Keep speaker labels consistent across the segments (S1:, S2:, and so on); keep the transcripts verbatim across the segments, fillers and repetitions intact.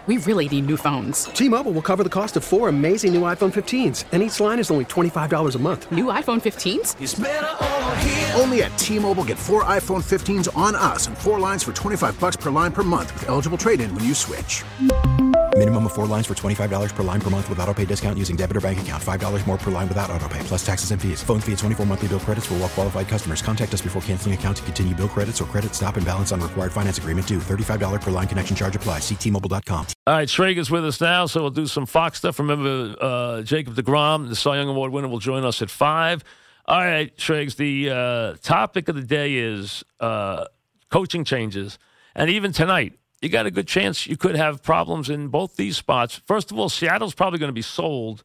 S1: We really need new phones.
S2: T-Mobile will cover the cost of four amazing new iPhone fifteens, and each line is only twenty-five dollars a month.
S1: New iPhone fifteens?
S3: It's better over here.
S4: Only at T-Mobile, get four iPhone fifteens on us and four lines for twenty-five dollars per line per month with eligible trade-in when you switch.
S5: Minimum of four lines for twenty-five dollars per line per month with autopay discount using debit or bank account. five dollars more per line without autopay, plus taxes and fees. Phone fee at twenty-four monthly bill credits for well qualified customers. Contact us before canceling account to continue bill credits or credit stop and balance on required finance agreement due. thirty-five dollars per line connection charge applies. See T Mobile dot com.
S6: All right, Schrager is with us now, so we'll do some Fox stuff. Remember, uh, Jacob deGrom, the Cy Young Award winner, will join us at five. All right, Schrags, the uh, topic of the day is uh, coaching changes. And even tonight, you got a good chance you could have problems in both these spots. First of all, Seattle's probably going to be sold.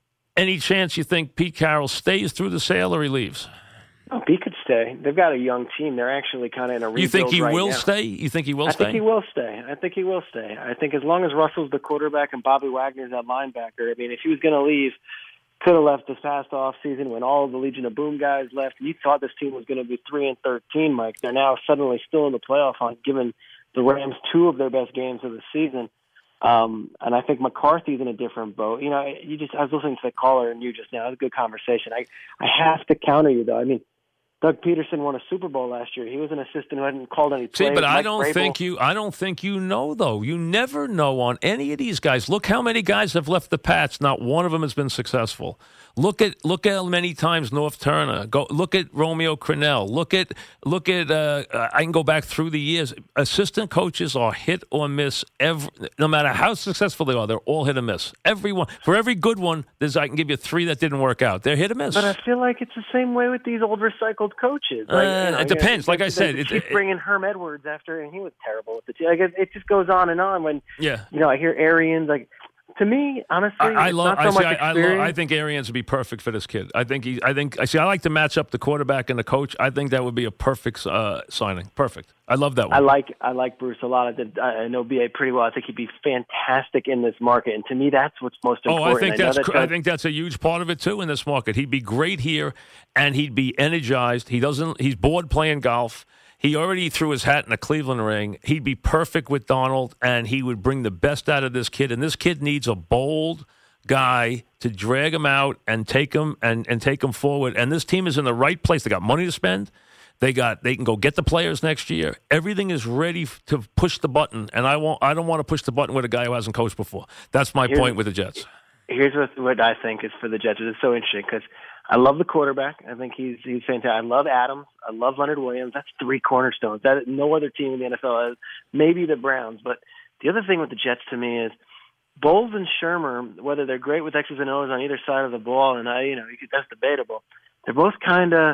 S6: Any chance you think Pete Carroll stays through the sale or he leaves?
S7: Oh, he could stay. They've got a young team. They're actually kind of in a rebuild.
S6: You think he
S7: right
S6: will
S7: now.
S6: stay? You think he will
S7: I
S6: stay?
S7: think he will stay. I think he will stay. I think as long as Russell's the quarterback and Bobby Wagner's that linebacker, I mean, if he was going to leave, could have left this past off season when all of the Legion of Boom guys left. You thought this team was going to be three and thirteen, Mike. They're now suddenly still in the playoff hunt, given the Rams two of their best games of the season. Um, and I think McCarthy's in a different boat. You know, you just I was listening to the caller and you just now. It was a good conversation. I I have to counter you though. I mean, Doug Peterson won a Super Bowl last year. He was an assistant who hadn't called any plays.
S6: See, but
S7: Mike
S6: I don't
S7: Vrabel.
S6: think you. I don't think you know though. You never know on any of these guys. Look how many guys have left the Pats. Not one of them has been successful. Look at look at how many times North Turner. Go look at Romeo Crennel. Look at look at. Uh, I can go back through the years. Assistant coaches are hit or miss. Every no matter how successful they are, they're all hit or miss. Everyone for every good one, there's I can give you three that didn't work out. They're hit or miss.
S7: But I feel like it's the same way with these old recycled coaches. Like,
S6: Uh,
S7: you know,
S6: it depends.
S7: You know,
S6: like I said,
S7: they
S6: it,
S7: keep
S6: it,
S7: bringing Herm Edwards after, and he was terrible with the team. Like it, it just goes on and on. When
S6: yeah.
S7: you know, I hear Arians. Like to me, honestly,
S6: I, I
S7: it's
S6: love.
S7: not so
S6: I, see,
S7: much
S6: I, I,
S7: experience.
S6: love, I think Arians would be perfect for this kid. I think he. I think. I see. I like to match up the quarterback and the coach. I think that would be a perfect uh, signing. Perfect. I love that one.
S7: I like I like Bruce a lot. I, did, I know B A pretty well. I think he'd be fantastic in this market, and to me, that's what's most
S6: Oh,
S7: important.
S6: I think
S7: I know
S6: that's.
S7: that
S6: cr- I think that's a huge part of it too in this market. He'd be great here, and he'd be energized. He doesn't. He's bored playing golf. He already threw his hat in a Cleveland ring. He'd be perfect with Donald, and he would bring the best out of this kid. And this kid needs a bold guy to drag him out and take him and, and take him forward. And this team is in the right place. They got money to spend. They got. They can go get the players next year. Everything is ready f- to push the button. And I won't. I don't want to push the button with a guy who hasn't coached before. That's my
S7: Here's,
S6: point with the Jets.
S7: Here's what, what I think is for the Jets. It's so interesting because I love the quarterback. I think he's he's fantastic. I love Adams. I love Leonard Williams. That's three cornerstones. That no other team in the N F L has. Maybe the Browns. But the other thing with the Jets to me is Bowles and Shermer, whether they're great with X's and O's on either side of the ball, and I, you know, that's debatable. They're both kind of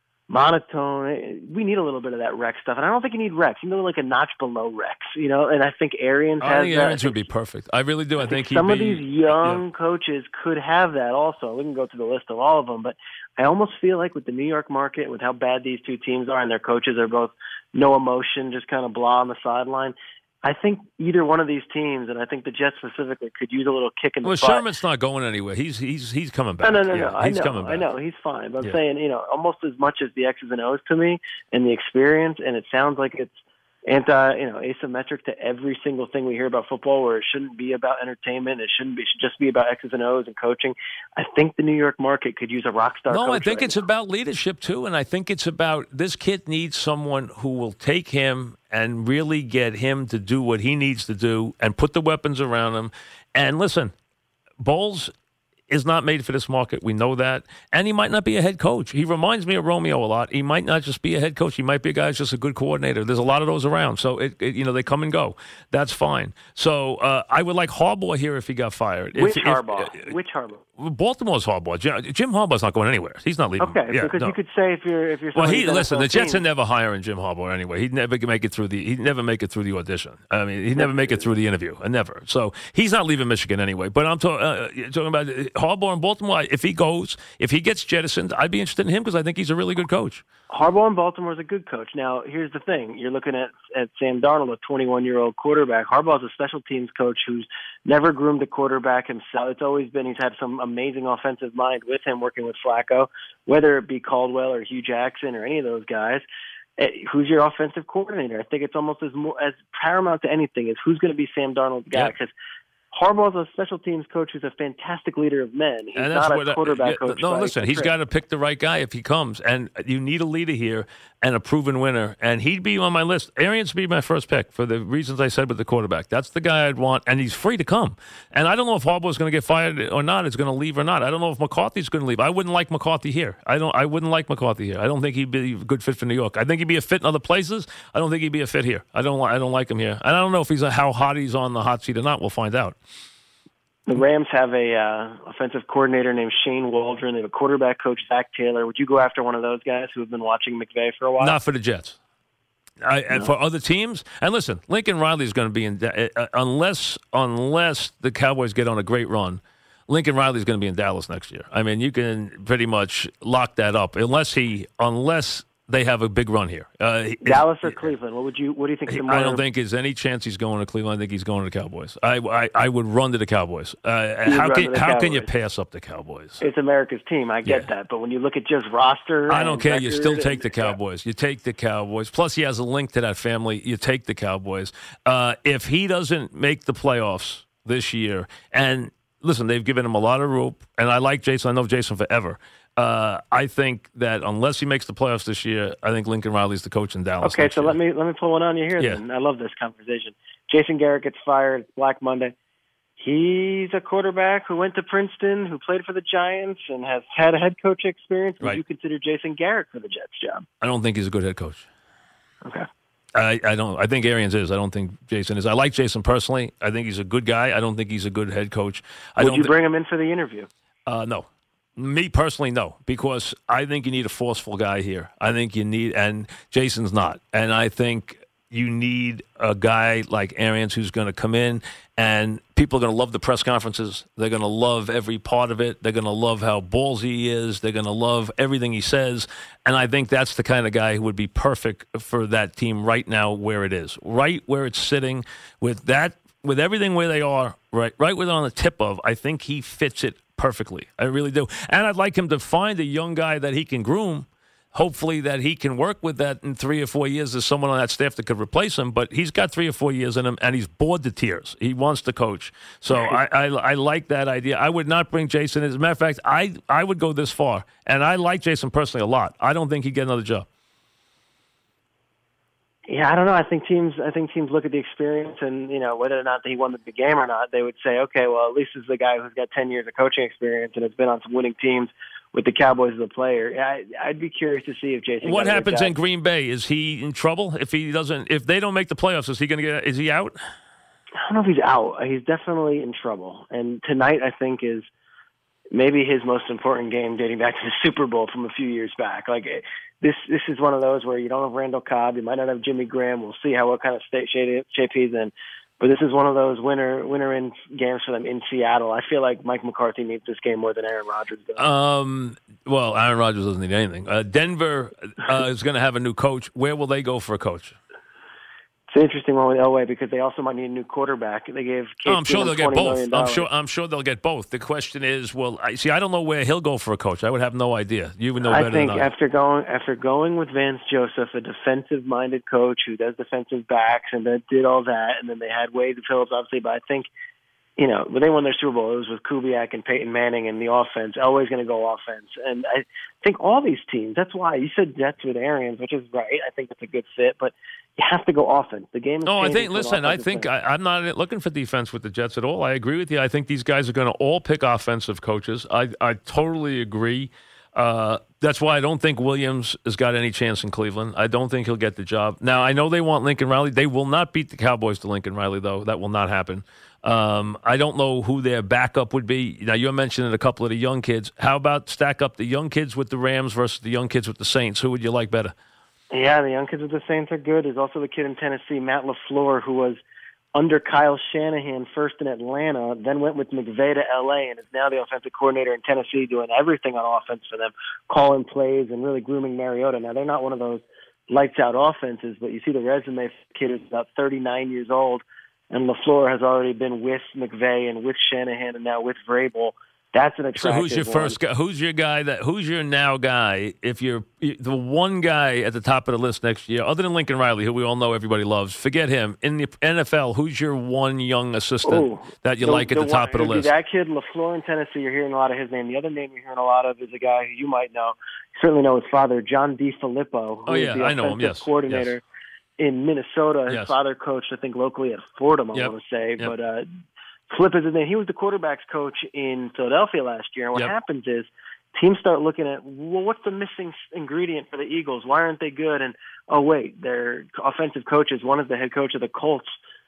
S7: monotone. We need a little bit of that Rex stuff, and I don't think you need Rex. You need like a notch below Rex, you know. And I think Arians
S6: I
S7: has
S6: think
S7: that.
S6: Arians would be perfect. I really do. I,
S7: I
S6: think,
S7: think some
S6: he'd
S7: of
S6: be,
S7: these young
S6: yeah.
S7: coaches could have that also. We can go through the list of all of them, but I almost feel like with the New York market, with how bad these two teams are, and their coaches are both no emotion, just kind of blah on the sideline. I think either one of these teams, and I think the Jets specifically, could use a little kick in the
S6: Well,
S7: butt.
S6: Sherman's not going anywhere. He's he's he's coming back.
S7: No, no, no,
S6: yeah,
S7: no. I
S6: He's
S7: know,
S6: coming back.
S7: I know, he's fine. But I'm
S6: Yeah.
S7: saying, you know, almost as much as the X's and O's to me, and the experience, and it sounds like it's anti, you know, asymmetric to every single thing we hear about football, where it shouldn't be about entertainment. It shouldn't be. It should just be about X's and O's and coaching. I think the New York market could use a rock star.
S6: No,
S7: coach
S6: I think
S7: right
S6: it's
S7: now.
S6: about leadership too, and I think it's about this kid needs someone who will take him and really get him to do what he needs to do and put the weapons around him. And listen, Bowles is not made for this market. We know that. And he might not be a head coach. He reminds me of Romeo a lot. He might not just be a head coach. He might be a guy who's just a good coordinator. There's a lot of those around. So, it, it you know, they come and go. That's fine. So, uh, I would like Harbaugh here if he got fired.
S7: Which
S6: if,
S7: Harbaugh?
S6: If, uh,
S7: Which Harbaugh?
S6: Baltimore's Harbaugh. Jim, Jim Harbaugh's not going anywhere. He's not leaving.
S7: Okay,
S6: yeah,
S7: because
S6: no.
S7: you could say if you're if you're
S6: Well, he
S7: somebody's
S6: listen.
S7: N F L
S6: The Jets
S7: team,
S6: are never hiring Jim Harbaugh anyway. He'd never make it through the. He'd never make it through the audition. I mean, he'd never make it through the interview. Uh, Never. So he's not leaving Michigan anyway. But I'm talk, uh, talking about Harbaugh in Baltimore. If he goes, if he gets jettisoned, I'd be interested in him because I think he's a really good coach.
S7: Harbaugh in Baltimore is a good coach. Now, here's the thing. You're looking at, at Sam Darnold, a twenty-one-year-old quarterback. Harbaugh's a special teams coach who's never groomed a quarterback himself. It's always been he's had some amazing offensive mind with him working with Flacco, whether it be Caldwell or Hugh Jackson or any of those guys. who's your offensive coordinator? I think it's almost as more as paramount to anything is who's going to be Sam Darnold's guy, because Harbaugh's a special teams coach who's a fantastic leader of men. He's
S6: and that's
S7: not
S6: what,
S7: a quarterback
S6: uh,
S7: coach.
S6: No, listen, he's got to pick the right guy if he comes, and you need a leader here and a proven winner, and he'd be on my list. Arians would be my first pick for the reasons I said with the quarterback. That's the guy I'd want, and he's free to come. And I don't know if Harbaugh's going to get fired or not, is going to leave or not. I don't know if McCarthy's going to leave. I wouldn't like McCarthy here. I don't. I wouldn't like McCarthy here. I don't think he'd be a good fit for New York. I think he'd be a fit in other places. I don't think he'd be a fit here. I don't. I don't like him here, and I don't know if he's a, how hot he's on the hot seat or not. We'll find out.
S7: The Rams have a uh, offensive coordinator named Shane Waldron. They have a quarterback coach, Zach Taylor. Would you go after one of those guys who have been watching McVay for a while?
S6: Not for the Jets. I, no. And for other teams, and listen, Lincoln Riley is going to be in uh, unless unless the Cowboys get on a great run. Lincoln Riley is going to be in Dallas next year. I mean, you can pretty much lock that up unless he unless. They have a big run here. Uh,
S7: Dallas or Cleveland? What would you? What do you think?
S6: He, I don't think there's any chance he's going to Cleveland. I think he's going to the Cowboys. I I, I would run to the Cowboys. Uh, how can how Cowboys. can you pass up the Cowboys?
S7: It's America's team. I get yeah. that, but when you look at just roster,
S6: I don't care. You still take the Cowboys. You take the Cowboys. Plus, he has a link to that family. You take the Cowboys. Uh, if he doesn't make the playoffs this year, and listen, they've given him a lot of rope, and I like Jason. I know Jason forever. Uh, I think that unless he makes the playoffs this year, I think Lincoln Riley's the coach in Dallas.
S7: Okay, so
S6: year.
S7: let me let me pull one on you here.
S6: Yeah.
S7: Then I love this conversation. Jason Garrett gets fired. It's Black Monday. He's a quarterback who went to Princeton, who played for the Giants, and has had a head coach experience. Would
S6: right.
S7: you consider Jason Garrett for the Jets job?
S6: I don't think he's a good head coach.
S7: Okay.
S6: I, I don't. I think Arians is. I don't think Jason is. I like Jason personally. I think he's a good guy. I don't think he's a good head coach. I
S7: Would
S6: don't
S7: you
S6: th-
S7: bring him in for the interview?
S6: Uh, no. Me personally, no, because I think you need a forceful guy here. I think you need, and Jason's not. And I think you need a guy like Arians who's going to come in, and people are going to love the press conferences. They're going to love every part of it. They're going to love how ballsy he is. They're going to love everything he says. And I think that's the kind of guy who would be perfect for that team right now where it is, right where it's sitting with that, with everything where they are, right, right where they're on the tip of. I think he fits it perfectly. I really do. And I'd like him to find a young guy that he can groom, hopefully that he can work with that in three or four years. There's someone on that staff that could replace him, but he's got three or four years in him, and he's bored to tears. He wants to coach. So I, I, I like that idea. I would not bring Jason. As a matter of fact, I, I would go this far, and I like Jason personally a lot. I don't think he'd get another job.
S7: Yeah, I don't know. I think teams. I think teams look at the experience, and you know whether or not he won the big game or not. They would say, okay, well, at least this is the guy who's got ten years of coaching experience and has been on some winning teams with the Cowboys as a player. I, I'd be curious to see if Jason.
S6: What happens in Green Bay? Is he in trouble if he doesn't? If they don't make the playoffs, is he going to get? Is he out?
S7: I don't know if he's out. He's definitely in trouble. And tonight, I think, is maybe his most important game dating back to the Super Bowl from a few years back. Like this, this is one of those where you don't have Randall Cobb. You might not have Jimmy Graham. We'll see how what kind of state shape he's in. But this is one of those winner winner in games for them in Seattle. I feel like Mike McCarthy needs this game more than Aaron Rodgers does.
S6: Um, well, Aaron Rodgers doesn't need anything. Uh, Denver uh, is going to have a new coach. Where will they go for a coach?
S7: It's an interesting one with Elway because they also might need a new quarterback. They gave Case
S6: oh, I'm sure they'll get both. I'm sure. I'm sure they'll get both. The question is, well, I, see, I don't know where he'll go for a coach. I would have no idea. You would know better
S7: I think
S6: than I.
S7: after going after going with Vance Joseph, a defensive-minded coach who does defensive backs and that did all that, and then they had Wade Phillips, obviously. But I think, you know, when they won their Super Bowl, it was with Kubiak and Peyton Manning and the offense. Elway's going to go offense, and I think all these teams. That's why you said Jets with Arians, which is right. I think it's a good fit, but you have to go offense. The game is
S6: No, I think, listen, I think I, I'm not looking for defense with the Jets at all. I agree with you. I think these guys are going to all pick offensive coaches. I, I totally agree. Uh, that's why I don't think Williams has got any chance in Cleveland. I don't think he'll get the job. Now, I know they want Lincoln Riley. They will not beat the Cowboys to Lincoln Riley, though. That will not happen. Um, I don't know who their backup would be. Now, you're mentioning a couple of the young kids. How about stack up the young kids with the Rams versus the young kids with the Saints? Who would you like better?
S7: Yeah, the young kids with the Saints are good. There's also the kid in Tennessee, Matt LaFleur, who was under Kyle Shanahan first in Atlanta, then went with McVay to L A, and is now the offensive coordinator in Tennessee, doing everything on offense for them, calling plays and really grooming Mariota. Now, they're not one of those lights-out offenses, but you see the resume for the kid is about thirty-nine years old, and LaFleur has already been with McVay and with Shanahan and now with Vrabel That's an
S6: So
S7: attractive
S6: who's your
S7: one.
S6: first guy? Who's your guy that? Who's your now guy? If you're the one guy at the top of the list next year, other than Lincoln Riley, who we all know everybody loves, forget him. In the N F L, who's your one young assistant
S7: Ooh,
S6: that you
S7: the,
S6: like at the,
S7: the
S6: top
S7: one,
S6: of the
S7: it'd be
S6: list?
S7: That kid, LaFleur in Tennessee, you're hearing a lot of his name. The other name you're hearing a lot of is a guy who you might know. You certainly know his father, John DeFilippo, who
S6: Oh, yeah,
S7: is the
S6: I know him,
S7: offensive
S6: yes,
S7: coordinator
S6: yes.
S7: in Minnesota. His
S6: Yes.
S7: father coached, I think, locally at Fordham, I
S6: Yep,
S7: want to say.
S6: yep.
S7: But uh, Flip is his name. He was the quarterback's coach in Philadelphia last year. And what
S6: Yep.
S7: happens is teams start looking at, well, what's the missing ingredient for the Eagles? Why aren't they good? And, oh, wait, their offensive coaches. One is the head coach of the Colts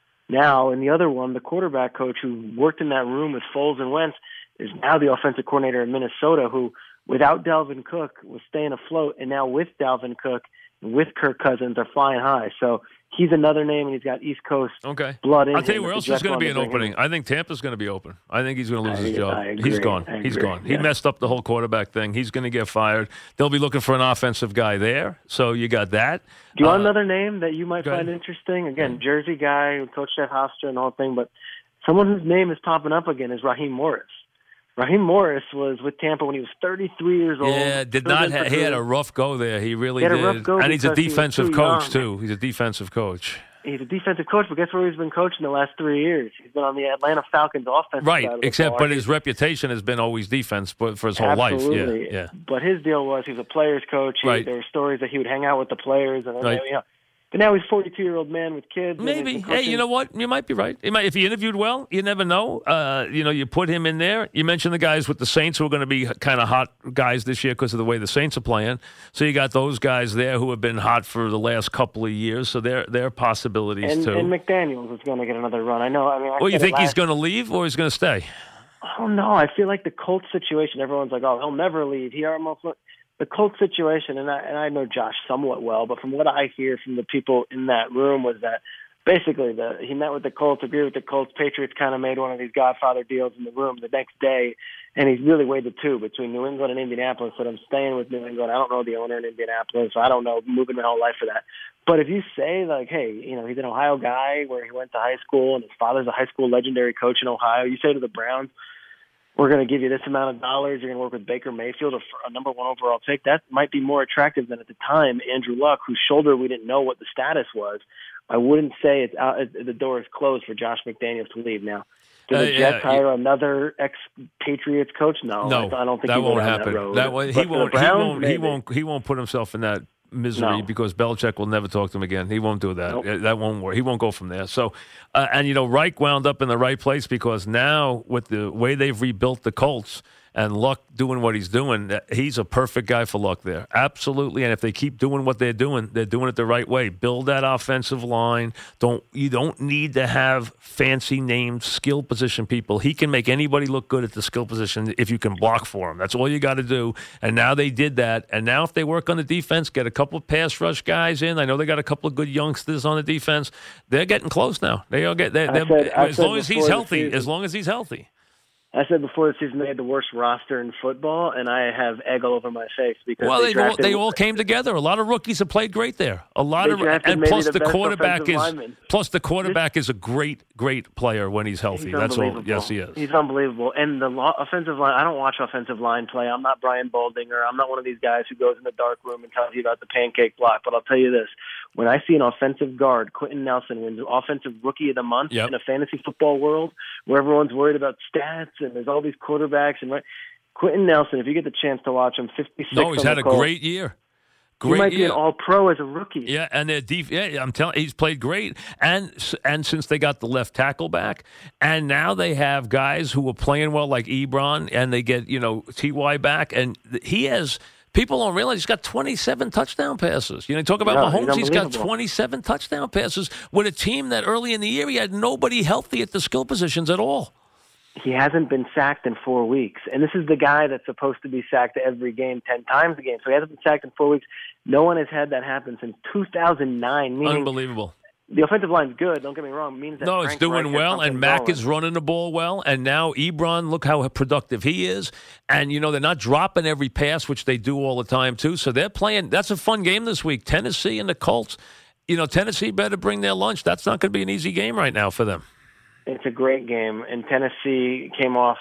S7: now, and the other one, the quarterback coach who worked in that room with Foles and Wentz, is now the offensive coordinator in Minnesota, who, without Dalvin Cook, was staying afloat, and now with Dalvin Cook and with Kirk Cousins, they're flying high. So he's another name, and he's got East Coast
S6: Okay.
S7: blood in
S6: I'll tell you
S7: him.
S6: where
S7: If
S6: else
S7: the
S6: there's
S7: Jets
S6: going to
S7: want
S6: be an
S7: bring him
S6: opening.
S7: in.
S6: I think Tampa's going to be open. I think he's going to lose
S7: I-
S6: his job.
S7: I agree.
S6: He's gone.
S7: I
S6: He's
S7: agree.
S6: gone. He
S7: Yeah.
S6: messed up the whole quarterback thing. He's going to get fired. They'll be looking for an offensive guy there. So you got that.
S7: Do you want
S6: Uh,
S7: another name that you might
S6: go ahead.
S7: find interesting? Again, Jersey guy who coached Jeff Hofstra and the whole thing, but someone whose name is popping up again is Raheem Morris. Raheem Morris was with Tampa when he was thirty-three years old.
S6: Yeah, did
S7: Still
S6: not.
S7: been
S6: Ha-
S7: for
S6: he had
S7: good.
S6: a rough go there. He really
S7: He had a
S6: did.
S7: rough go
S6: and he's a
S7: because he was
S6: defensive
S7: too
S6: coach
S7: young.
S6: too. He's a defensive coach.
S7: He's a defensive coach, but guess where he's been coaching the last three years? He's been on the Atlanta Falcons offense.
S6: Right, except but his reputation has been always defense, but for his whole
S7: Absolutely.
S6: life. Yeah, yeah.
S7: But his deal was he was a players coach. He,
S6: Right.
S7: There were stories that he would hang out with the players, and then
S6: Right.
S7: you know. But now he's a forty-two-year-old man with kids. and
S6: Maybe.
S7: he's been
S6: Hey,
S7: coaching-
S6: you know what? You might be right. You might, if he interviewed well, you never know. Uh, you know, you put him in there. You mentioned the guys with the Saints who are going to be kind of hot guys this year because of the way the Saints are playing. So you got those guys there who have been hot for the last couple of years. So they're, they're possibilities,
S7: And,
S6: too.
S7: and McDaniels is going to get another run. I know. I mean, I
S6: well, you
S7: said it
S6: think he's
S7: last-
S6: going to leave or he's going to stay?
S7: I don't know. I feel like the Colts situation, everyone's like, oh, he'll never leave. He almost the Colts situation, and I and I know Josh somewhat well, but from what I hear from the people in that room was that basically the he met with the Colts, agreed with the Colts. Patriots kind of made one of these Godfather deals in the room the next day, and he's really weighed the two between New England and Indianapolis. But I'm staying with New England. I don't know the owner in Indianapolis. So I don't know moving my whole life for that. But if you say like, hey, you know, he's an Ohio guy where he went to high school and his father's a high school legendary coach in Ohio, you say to the Browns, we're going to give you this amount of dollars. You're going to work with Baker Mayfield, a, a number one overall pick. That might be more attractive than at the time Andrew Luck, whose shoulder we didn't know what the status was. I wouldn't say it's out, the door is closed for Josh McDaniels to leave now. Do the
S6: Uh,
S7: Jets
S6: yeah,
S7: hire another ex-Patriots coach? No,
S6: No,
S7: I don't think
S6: that
S7: he
S6: won't
S7: go down
S6: happen.
S7: That, road.
S6: That way, he
S7: But for the
S6: won't.
S7: Browns,
S6: he won't. He
S7: maybe.
S6: won't. He won't put himself in that misery
S7: No.
S6: because Belichick will never talk to him again. He won't do that.
S7: Nope.
S6: Uh, That won't work. He won't go from there. So, uh, and you know, Reich wound up in the right place because now with the way they've rebuilt the Colts and Luck doing what he's doing, uh, he's a perfect guy for Luck there. Absolutely. And if they keep doing what they're doing, they're doing it the right way. Build that offensive line. Don't you don't need to have fancy named skill position people. He can make anybody look good at the skill position if you can block for him. That's all you got to do. And now they did that. And now if they work on the defense, get a couple of pass rush guys in. I know they got a couple of good youngsters on the defense. They're getting close now. They all get they're,
S7: I
S6: they're,
S7: said- I
S6: as
S7: said
S6: long as he's
S7: before the
S6: healthy.
S7: season-
S6: As long as he's healthy.
S7: I said before the season they had the worst roster in football, and I have egg all over my face because
S6: Well,
S7: they,
S6: they all,
S7: drafted,
S6: they all came together. A lot of rookies have played great there. A lot
S7: They
S6: of
S7: drafted
S6: and
S7: maybe
S6: plus
S7: the
S6: the
S7: best
S6: quarterback
S7: offensive
S6: is
S7: lineman.
S6: plus the quarterback is a great great player when he's healthy.
S7: He's
S6: That's all.
S7: unbelievable.
S6: Yes, he is.
S7: He's unbelievable. And the lo- offensive line, I don't watch offensive line play. I'm not Brian Boldinger. I'm not one of these guys who goes in the dark room and tells you about the pancake block. But I'll tell you this. When I see an offensive guard, Quentin Nelson, wins Offensive Rookie of the Month
S6: Yep.
S7: in a fantasy football world where everyone's worried about stats and there's all these quarterbacks. and right, Quentin Nelson, if you get the chance to watch him, fifty-six
S6: No, he's
S7: on
S6: had
S7: the
S6: a
S7: Colts.
S6: great year.
S7: He
S6: Great
S7: might be
S6: year.
S7: an all-pro as a rookie.
S6: Yeah, and their def- yeah, I'm telling he's played great. And and since they got the left tackle back, and now they have guys who are playing well like Ebron, and they get, you know, T Y back, and he has people don't realize he's got twenty-seven touchdown passes. You know, talk about
S7: Yeah, he's
S6: Mahomes, he's got
S7: unbelievable.
S6: twenty-seven touchdown passes with a team that early in the year he had nobody healthy at the skill positions at all.
S7: He hasn't been sacked in four weeks. And this is the guy that's supposed to be sacked every game, ten times a game. So he hasn't been sacked in four weeks. No one has had that happen since two thousand nine, meaning
S6: Unbelievable.
S7: the offensive line's good, don't get me wrong. It means that
S6: No,
S7: Frank
S6: it's doing
S7: Reich has
S6: well,
S7: something
S6: and Mack
S7: going.
S6: is running the ball well, and now Ebron, look how productive he is. And, you know, they're not dropping every pass, which they do all the time, too. So they're playing. That's a fun game this week. Tennessee and the Colts. You know, Tennessee better bring their lunch. That's not going to be an easy game right now for them.
S7: It's a great game. And Tennessee came off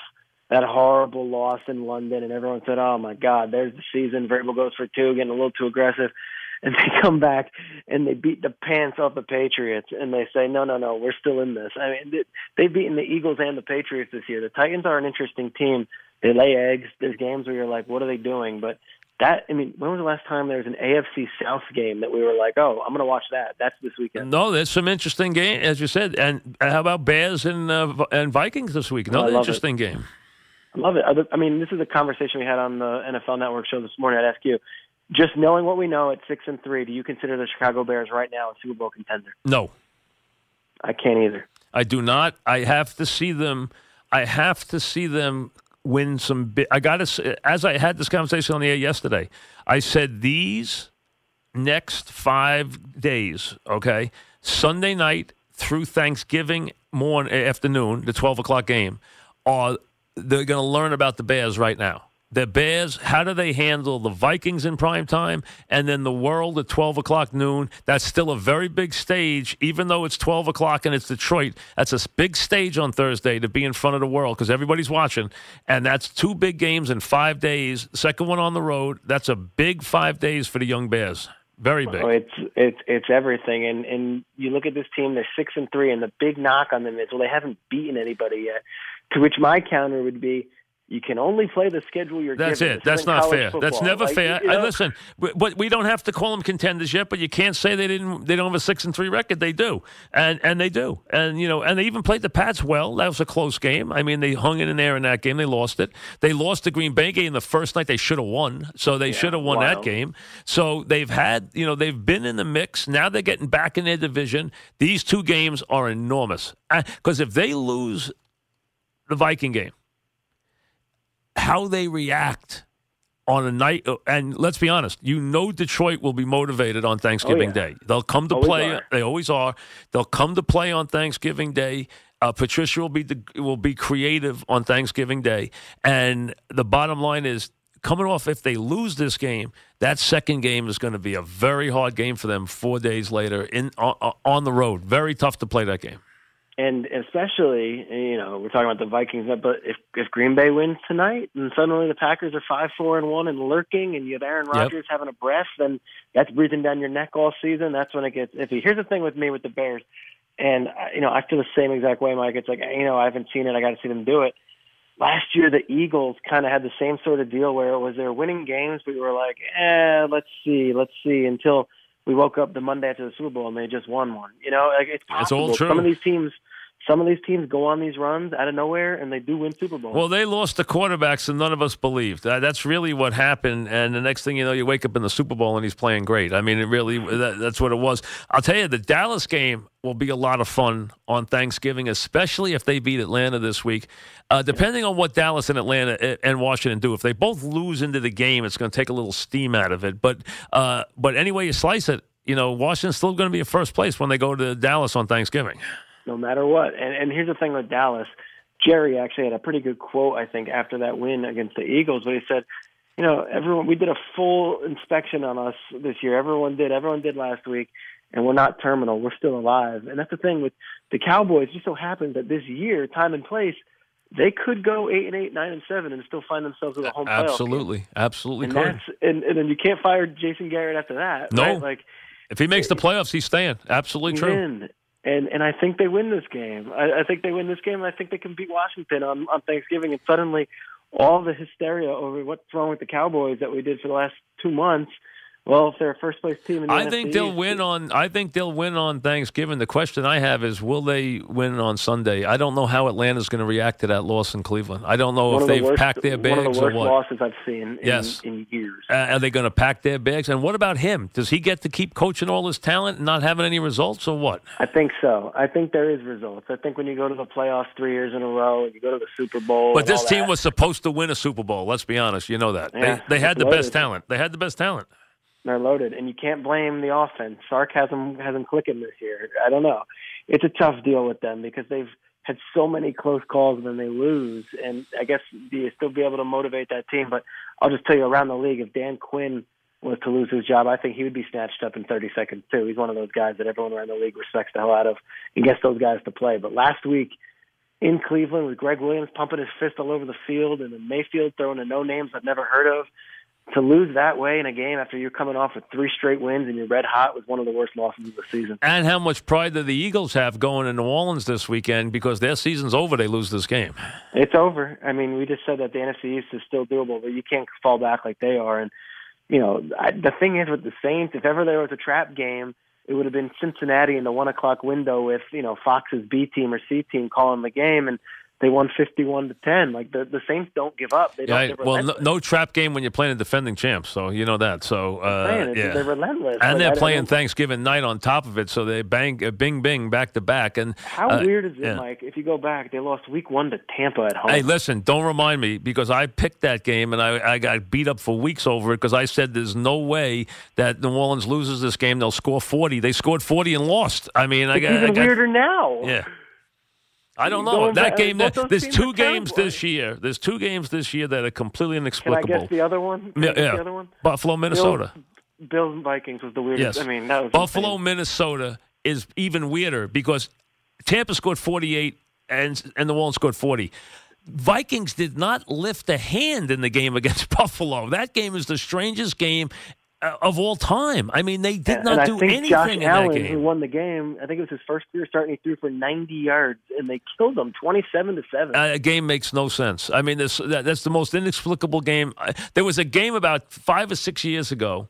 S7: that horrible loss in London, and everyone said, "Oh my God, there's the season. Vrabel goes for two, getting a little too aggressive." And they come back and they beat the pants off the Patriots, and they say, "No, no, no, we're still in this." I mean, they've beaten the Eagles and the Patriots this year. The Titans are an interesting team. They lay eggs. There's games where you're like, "What are they doing?" But that, I mean, when was the last time there was an A F C South game that we were like, "Oh, I'm going to watch that"? That's this weekend.
S6: No, there's some interesting game, as you said. And how about Bears and uh, and Vikings this week? Another
S7: oh,
S6: interesting
S7: it.
S6: game.
S7: I love it. I mean, this is a conversation we had on the N F L Network show this morning. I'd ask you, just knowing what we know at six and three, do you consider the Chicago Bears right now a Super Bowl contender?
S6: No,
S7: I can't either.
S6: I do not. I have to see them. I have to see them win some big. I got to. As I had this conversation on the air yesterday, I said these next five days, okay, Sunday night through Thanksgiving morning afternoon, the twelve o'clock game, are they're going to learn about the Bears right now. The Bears, how do they handle the Vikings in prime time and then the world at twelve o'clock noon? That's still a very big stage, even though it's twelve o'clock and it's Detroit. That's a big stage on Thursday to be in front of the world because everybody's watching. And that's two big games in five days. Second one on the road. That's a big five days for the young Bears. Very big.
S7: Oh, it's it's it's everything. And and you look at this team, they're six and three, and the big knock on them is, well, they haven't beaten anybody yet. To which my counter would be, you can only play the schedule you're
S6: That's
S7: given.
S6: it. That's not fair. Football. That's never
S7: like,
S6: fair.
S7: You know?
S6: I, listen, but we don't have to call them contenders yet. But you can't say they didn't. They don't have a six and three record. They do, and and they do, and you know, and they even played the Pats well. That was a close game. I mean, they hung in there in that game. They lost it. They lost the Green Bay game the first night. They should have won. So they yeah, should have won wow. that game. So they've had, you know, they've been in the mix. Now they're getting back in their division. These two games are enormous because if they lose the Viking game, how they react on a night, and let's be honest, you know Detroit will be motivated on Thanksgiving oh, yeah. Day. They'll come to
S7: always
S6: play.
S7: Are.
S6: They always are. They'll come to play on Thanksgiving Day. Uh, Patricia will be the, will be creative on Thanksgiving Day, and the bottom line is, coming off, if they lose this game, that second game is going to be a very hard game for them. Four days later, in on, on the road, very tough to play that game.
S7: And especially, you know, we're talking about the Vikings, but if if Green Bay wins tonight and suddenly the Packers are five, four, and one and lurking, and you have Aaron Rodgers yep. having a breath, then that's breathing down your neck all season. That's when it gets iffy. Here's the thing with me with the Bears, and you know, I feel the same exact way, Mike. It's like, you know, I haven't seen it. I got to see them do it. Last year, the Eagles kind of had the same sort of deal where it was they're winning games, but you were like, eh, let's see, let's see, until we woke up the Monday after the Super Bowl and they just won one. You know, like it's possible.
S6: It's all true.
S7: Some of these teams. Some of these teams go on these runs out of nowhere, and they do win Super Bowls.
S6: Well, they lost the quarterbacks, and none of us believed. Uh, that's really what happened. And the next thing you know, you wake up in the Super Bowl, and he's playing great. I mean, it really that, that's what it was. I'll tell you, the Dallas game will be a lot of fun on Thanksgiving, especially if they beat Atlanta this week. Uh, depending on what Dallas and Atlanta and Washington do, if they both lose into the game, it's going to take a little steam out of it. But uh, but any way you slice it, you know, Washington's still going to be in first place when they go to Dallas on Thanksgiving.
S7: No matter what. And, and here's the thing with Dallas. Jerry actually had a pretty good quote, I think, after that win against the Eagles, where he said, you know, everyone, we did a full inspection on us this year. Everyone did. Everyone did last week, and we're not terminal. We're still alive. And that's the thing with the Cowboys. It just so happens that this year, time and place, they could go eight and eight, nine and seven, and still find themselves with a home playoff.
S6: Absolutely,
S7: game.
S6: absolutely.
S7: And,
S6: correct.
S7: that's, and, and then you can't fire Jason Garrett after that.
S6: No.
S7: Right? Like,
S6: if he makes the playoffs, he's staying. Absolutely true.
S7: In. And and I think they win this game. I, I think they win this game, and I think they can beat Washington on, on Thanksgiving. And suddenly, all the hysteria over what's wrong with the Cowboys that we did for the last two months, well, if they're a first place team, in the
S6: I
S7: N F C
S6: think they'll
S7: East,
S6: win on. I think they'll win on Thanksgiving. The question I have is, will they win on Sunday? I don't know how Atlanta's going to react to that loss in Cleveland. I don't know
S7: one
S6: if
S7: the
S6: they've
S7: worst,
S6: packed their bags
S7: one of the worst
S6: or what.
S7: losses I've seen in,
S6: yes.
S7: in years.
S6: Uh, are they going to pack their bags? And what about him? Does he get to keep coaching all his talent and not having any results, or what?
S7: I think so. I think there is results. I think when you go to the playoffs three years in a row, and you go to the Super Bowl.
S6: But this team
S7: that,
S6: was supposed to win a Super Bowl. Let's be honest. You know that
S7: yeah,
S6: they they had the
S7: loaded.
S6: best talent. They had the best talent.
S7: They're loaded, and you can't blame the offense. Sarcasm hasn't clicking this year. I don't know. It's a tough deal with them because they've had so many close calls when they lose, and I guess you still be able to motivate that team. But I'll just tell you, around the league, if Dan Quinn was to lose his job, I think he would be snatched up in thirty seconds too. He's one of those guys that everyone around the league respects the hell out of and gets those guys to play. But last week, in Cleveland with Greg Williams pumping his fist all over the field and then Mayfield throwing a no-names I've never heard of. To lose that way in a game after you're coming off with three straight wins and you're red hot was one of the worst losses of the season.
S6: And how much pride do the Eagles have going to New Orleans this weekend because their season's over, they lose this game.
S7: It's over. I mean, we just said that the N F C East is still doable, but you can't fall back like they are. And, you know, I, the thing is with the Saints, if ever there was a trap game, it would have been Cincinnati in the one o'clock window with, you know, Fox's B team or C team calling the game, and they won fifty-one to ten. Like the, the Saints don't give up. They don't.
S6: Yeah, well, no, no trap game when you're playing a defending champs, so you know that. So uh,
S7: yeah, they're relentless.
S6: And
S7: like,
S6: they're playing Thanksgiving night on top of it, so they bang, uh, bing, bing, back to back. And
S7: how
S6: uh,
S7: weird is it,
S6: yeah.
S7: Mike? If you go back, they lost week one to Tampa at home.
S6: Hey, listen, don't remind me because I picked that game and I, I got beat up for weeks over it because I said there's no way that New Orleans loses this game. They'll score forty. They scored forty and lost. I mean, I
S7: it's
S6: got
S7: even
S6: I got,
S7: weirder now.
S6: Yeah. I don't know.
S7: Going
S6: That
S7: back,
S6: game,
S7: both those
S6: there's
S7: teams
S6: two
S7: are
S6: games
S7: terrible.
S6: this year. There's two games this year that are completely
S7: Can I
S6: inexplicable.
S7: guess the other one? Can I
S6: Yeah,
S7: guess
S6: yeah.
S7: the other one?
S6: Buffalo, Minnesota.
S7: Bills, Bills and Vikings was the weirdest.
S6: Yes.
S7: I mean, that was
S6: Buffalo,
S7: insane.
S6: Minnesota is even weirder because Tampa scored forty-eight and and New Orleans scored forty. Vikings did not lift a hand in the game against Buffalo. That game is the strangest game uh, of all time. I mean, they did
S7: And
S6: not
S7: I
S6: do
S7: think
S6: anything
S7: Josh
S6: in
S7: Allen,
S6: that
S7: who
S6: game.
S7: won the game, I think it was his first year starting, he threw for ninety yards, and they killed him twenty-seven to seven.
S6: Uh, a game makes no sense. I mean, this, that, that's the most inexplicable game. Uh, there was a game about five or six years ago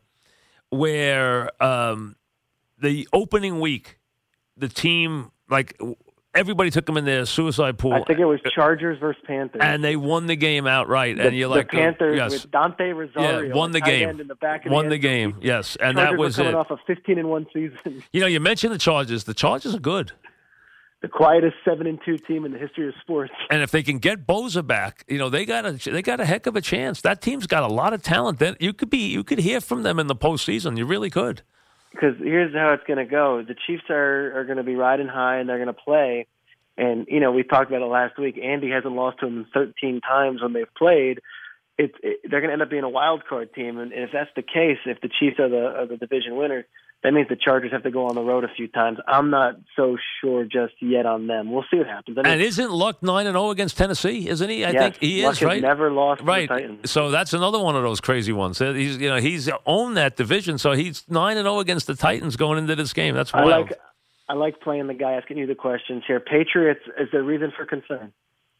S6: where um, the opening week, the team, like, everybody took them in their suicide pool.
S7: I think it was Chargers versus Panthers.
S6: And they won the game outright.
S7: the,
S6: and you're
S7: the
S6: like,
S7: Panthers
S6: yes.
S7: with Dante Rosario,
S6: Yeah, won the
S7: tight
S6: game.
S7: end in the back of
S6: Won
S7: the,
S6: the
S7: end
S6: game,
S7: zone.
S6: yes. And
S7: Chargers
S6: that was
S7: were coming
S6: it.
S7: off a fifteen and one season.
S6: You know, you mentioned the Chargers. The Chargers are good.
S7: The quietest seven and two team in the history of sports.
S6: And if they can get Boza back, you know, they got a they got a heck of a chance. That team's got a lot of talent. That you could be you could hear from them in the postseason. You really could.
S7: Because here's how it's going to go. The Chiefs are, are going to be riding high, and they're going to play. And, you know, we talked about it last week. Andy hasn't lost to them thirteen times when they've played. It's it, they're going to end up being a wild card team. And, and if that's the case, if the Chiefs are the, are the division winners, that means the Chargers have to go on the road a few times. I'm not so sure just yet on them. We'll see what happens. I mean,
S6: And isn't Luck nine and zero against Tennessee? Isn't he? I
S7: yes,
S6: think he
S7: Luck
S6: is.
S7: has
S6: Right.
S7: never lost
S6: Right.
S7: to the Titans.
S6: So that's another one of those crazy ones. He's you know he's owned that division. So he's nine and zero against the Titans going into this game. That's
S7: I
S6: wild.
S7: like I like playing the guy asking you the questions here. Patriots, is there reason for concern?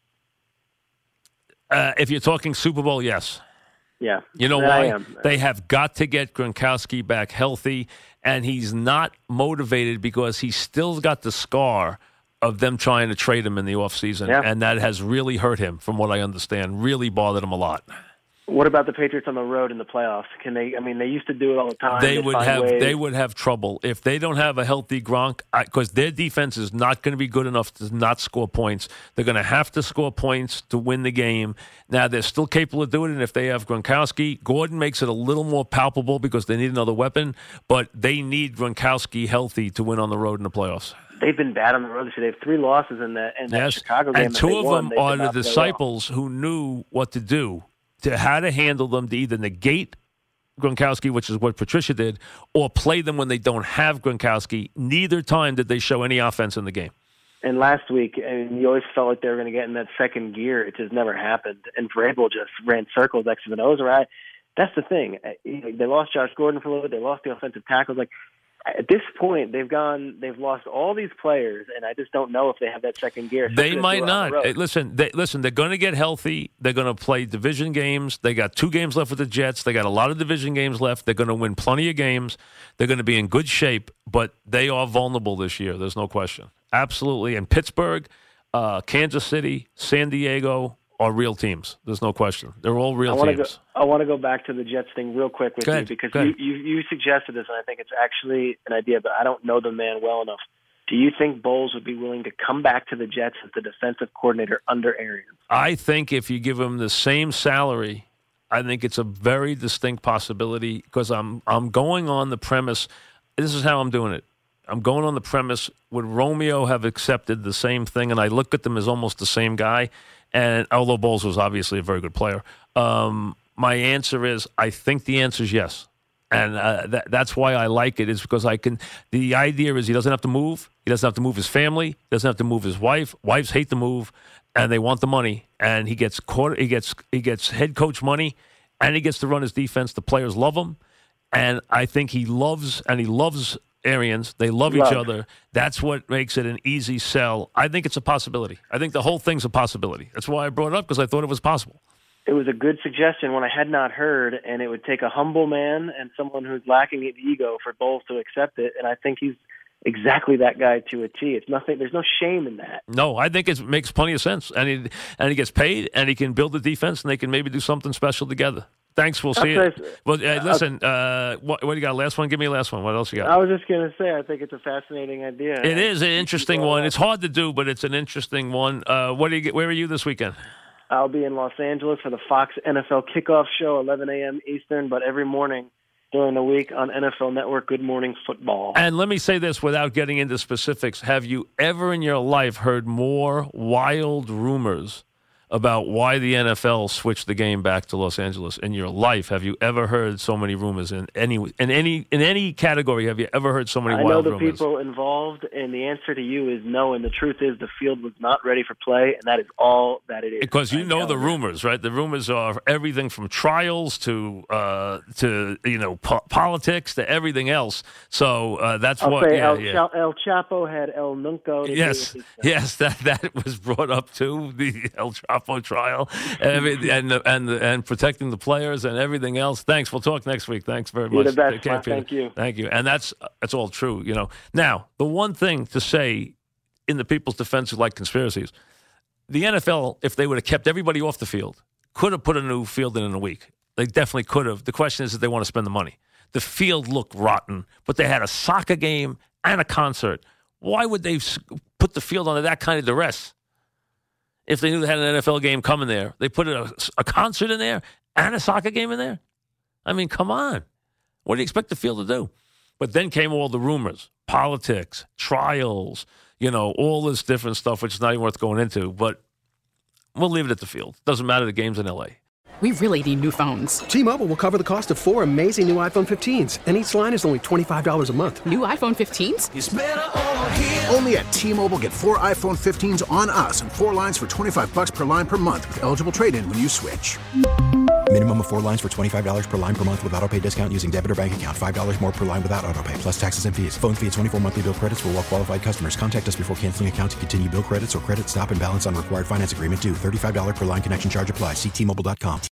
S6: Uh, if you're talking Super Bowl, yes.
S7: Yeah.
S6: You know
S7: I
S6: why?
S7: am.
S6: They have got to get Gronkowski back healthy, and he's not motivated because he's still got the scar of them trying to trade him in the offseason,
S7: Yeah.
S6: and that has really hurt him, from what I understand, really bothered him a lot.
S7: What about the Patriots on the road in the playoffs? Can they? I mean, they used to do it all the time.
S6: They
S7: They'd
S6: would
S7: find
S6: have
S7: ways.
S6: they would have trouble if they don't have a healthy Gronk, because their defense is not going to be good enough to not score points. They're going to have to score points to win the game. Now they're still capable of doing it if they have Gronkowski. Gordon makes it a little more palpable because they need another weapon, but they need Gronkowski healthy to win on the road in the playoffs.
S7: They've been bad on the road this year. They have three losses in that in that
S6: Yes,
S7: Chicago game.
S6: and
S7: that
S6: two
S7: they
S6: of
S7: won.
S6: them
S7: They
S6: are
S7: did
S6: the
S7: not play well.
S6: disciples who knew what to do, to how to handle them, to either negate Gronkowski, which is what Patricia did, or play them when they don't have Gronkowski. Neither time did they show any offense in the game.
S7: And last week, I mean, you always felt like they were going to get in that second gear. It just never happened. And Vrabel just ran circles, X's and O's around. That's the thing. They lost Josh Gordon for a little bit. They lost the offensive tackles. Like, at this point, they've gone, they've lost all these players, and I just don't know if they have that second gear.
S6: They
S7: especially
S6: might
S7: if they're on
S6: not.
S7: the road.
S6: Hey, listen, they, listen. They're going to get healthy. They're going to play division games. They got two games left with the Jets. They got a lot of division games left. They're going to win plenty of games. They're going to be in good shape, but they are vulnerable this year. There's no question. Absolutely. And Pittsburgh, uh, Kansas City, San Diego are real teams. There's no question. They're all real
S7: I want
S6: teams.
S7: to go. I want to go back to the Jets thing real quick with
S6: Go
S7: you
S6: ahead,
S7: because
S6: go
S7: you,
S6: ahead.
S7: you you suggested this, and I think it's actually an idea, but I don't know the man well enough. Do you think Bowles would be willing to come back to the Jets as the defensive coordinator under Arians?
S6: I think if you give him the same salary, I think it's a very distinct possibility because I'm I'm going on the premise. This is how I'm doing it. I'm going on the premise, would Romeo have accepted the same thing? And I look at them as almost the same guy. And although Bowles was obviously a very good player, um, my answer is I think the answer is yes. And uh, that, that's why I like it, is because I can. The idea is he doesn't have to move. He doesn't have to move his family. He doesn't have to move his wife. Wives hate to move, and they want the money. And he gets quarter, he gets he gets head coach money, and he gets to run his defense. The players love him, and I think he loves and he loves Arians. They love, love each other. That's what makes it an easy sell. I think it's a possibility. I think the whole thing's a possibility. That's why I brought it up, because I thought it was possible.
S7: It was a good suggestion when I had not heard, and it would take a humble man and someone who's lacking in ego for Bowles to accept it, and I think he's exactly that guy to a T. It's nothing. There's no shame in that.
S6: No, I think it makes plenty of sense, and he and he gets paid, and he can build the defense, and they can maybe do something special together. Thanks. We'll see you. Well, uh, listen. Uh, what, what do you got? Last one. Give me a last one. What else you got?
S7: I was just going to say, I think it's a fascinating idea.
S6: It is an interesting one. It's hard to do, but it's an interesting one. Uh, what do you get? Where are you this weekend?
S7: I'll be in Los Angeles for the Fox N F L kickoff show, eleven a.m. Eastern, but every morning during the week on N F L Network, Good Morning Football.
S6: And let me say this without getting into specifics. Have you ever in your life heard more wild rumors about why the N F L switched the game back to Los Angeles in your life? Have you ever heard so many rumors in any in any in any category? Have you ever heard so many
S7: I
S6: wild rumors?
S7: I know the
S6: rumors?
S7: people involved, and the answer to you is no. And the truth is, the field was not ready for play, and that is all that it is.
S6: Because you know the rumors, right? The rumors are everything from trials to uh, to you know po- politics to everything else. So uh, that's
S7: I'll
S6: what.
S7: Say
S6: yeah,
S7: El,
S6: yeah.
S7: Cha- El Chapo had El Nunco. To
S6: Yes, yes, that that was brought up too. The El Chapo trial and and and, and protecting the players and everything else. Thanks. We'll talk next week. Thanks very
S7: You're
S6: much.
S7: the best.
S6: Take care,
S7: Thank you.
S6: Thank you. And that's that's all true. You know. Now, the one thing to say in the people's defense who like conspiracies, the N F L, if they would have kept everybody off the field, could have put a new field in in a week. They definitely could have. The question is if they want to spend the money. The field looked rotten, but they had a soccer game and a concert. Why would they put the field under that kind of duress? If they knew they had an N F L game coming there, they put a, a concert in there and a soccer game in there? I mean, come on. What do you expect the field to do? But then came all the rumors, politics, trials, you know, all this different stuff, which is not even worth going into. But we'll leave it at the field. Doesn't matter. The game's in L A.
S1: We really need new phones.
S2: T-Mobile will cover the cost of four amazing new iPhone fifteens, and each line is only twenty-five dollars a month.
S1: New iPhone fifteens?
S4: It's better over here. Only at T-Mobile, get four iPhone fifteens on us and four lines for twenty-five dollars per line per month with eligible trade-in when you switch.
S5: Minimum of four lines for twenty-five dollars per line per month with autopay discount using debit or bank account. five dollars more per line without autopay, plus taxes and fees. Phone fee at twenty-four monthly bill credits for well-qualified customers. Contact us before canceling account to continue bill credits or credit stop and balance on required finance agreement due. thirty-five dollars per line connection charge applies. See T Mobile dot com.